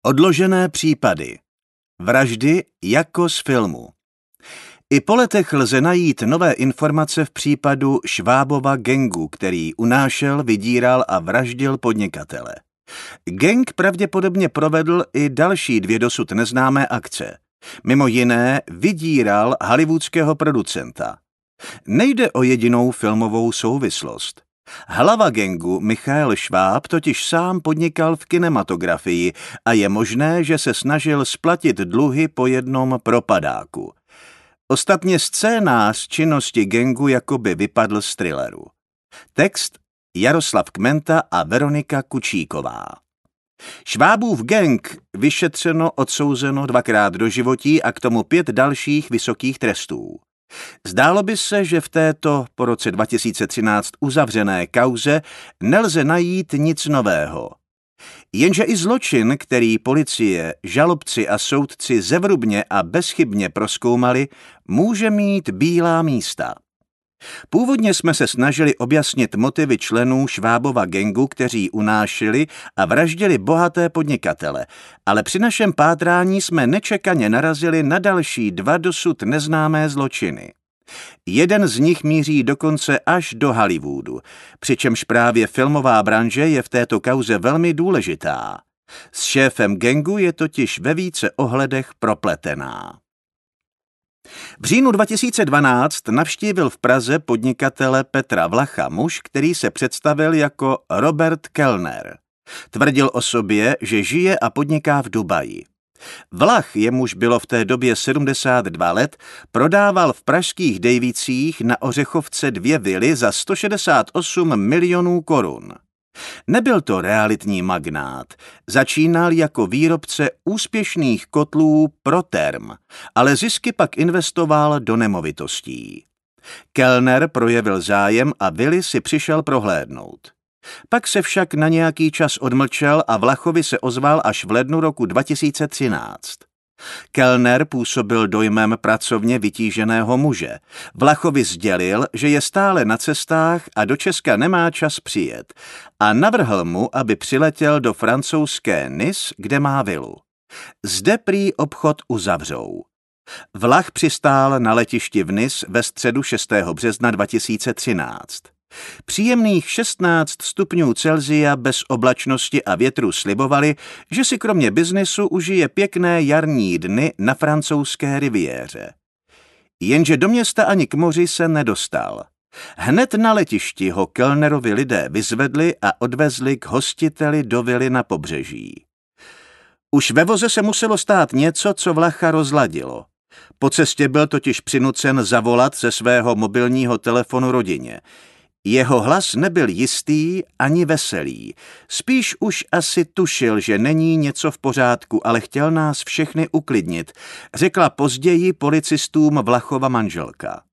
Odložené případy. Vraždy jako z filmu. I po letech lze najít nové informace v případu Švábova gangu, který unášel, vydíral a vraždil podnikatele. Gang pravděpodobně provedl i další 2 dosud neznámé akce. Mimo jiné vydíral hollywoodského producenta. Nejde o jedinou filmovou souvislost. Hlava gangu Michael Šváb totiž sám podnikal v kinematografii a je možné, že se snažil splatit dluhy po jednom propadáku. Ostatně scénář činnosti gangu jakoby vypadl z thrilleru. Text Jaroslav Kmenta a Veronika Kučíková. Švábův gang vyšetřeno, odsouzeno 2krát doživotí a k tomu 5 dalších vysokých trestů. Zdálo by se, že v této po roce 2013 uzavřené kauze nelze najít nic nového. Jenže i zločin, který policie, žalobci a soudci zevrubně a bezchybně prozkoumali, může mít bílá místa. Původně jsme se snažili objasnit motivy členů Švábova gangu, kteří unášeli a vraždili bohaté podnikatele, ale při našem pátrání jsme nečekaně narazili na další 2 dosud neznámé zločiny. Jeden z nich míří dokonce až do Hollywoodu, přičemž právě filmová branže je v této kauze velmi důležitá. S šéfem gangu je totiž ve více ohledech propletená. V říjnu 2012 navštívil v Praze podnikatele Petra Vlacha muž, který se představil jako Robert Kellner. Tvrdil o sobě, že žije a podniká v Dubaji. Vlach, jemuž bylo v té době 72 let, prodával v pražských Dejvicích na Ořechovce 2 vily za 168 milionů korun. Nebyl to realitní magnát, začínal jako výrobce úspěšných kotlů Proterm, ale zisky pak investoval do nemovitostí. Kellner projevil zájem a vily si přišel prohlédnout. Pak se však na nějaký čas odmlčel a Vlachovi se ozval až v lednu roku 2013. Kellner působil dojmem pracovně vytíženého muže. Vlachovi sdělil, že je stále na cestách a do Česka nemá čas přijet a navrhl mu, aby přiletěl do francouzské Nice, kde má vilu. Zde prý obchod uzavřou. Vlach přistál na letišti v Nice ve středu 6. března 2013. Příjemných 16 stupňů Celsia bez oblačnosti a větru slibovali, že si kromě biznesu užije pěkné jarní dny na francouzské riviéře. Jenže do města ani k moři se nedostal. Hned na letišti ho Kellnerovi lidé vyzvedli a odvezli k hostiteli do vily na pobřeží. Už ve voze se muselo stát něco, co Vlacha rozladilo. Po cestě byl totiž přinucen zavolat ze svého mobilního telefonu rodině. Jeho hlas nebyl jistý ani veselý. Spíš už asi tušil, že není něco v pořádku, ale chtěl nás všechny uklidnit, řekla později policistům Vlachova manželka.